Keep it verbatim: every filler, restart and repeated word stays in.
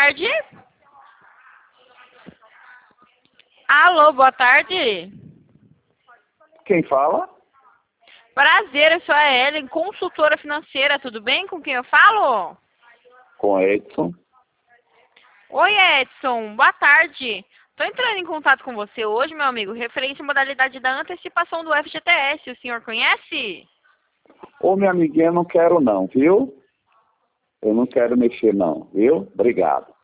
tarde. Alô, boa tarde. Quem fala? Prazer, eu sou a Ellen, consultora financeira, tudo bem? Com quem eu falo? Com Edson. Oi, Edson, boa tarde. Estou entrando em contato com você hoje, meu amigo, referente à modalidade da antecipação do F G T S. O senhor conhece? Ô, minha amiguinha, não quero não, viu? Eu não quero mexer não, viu? Obrigado.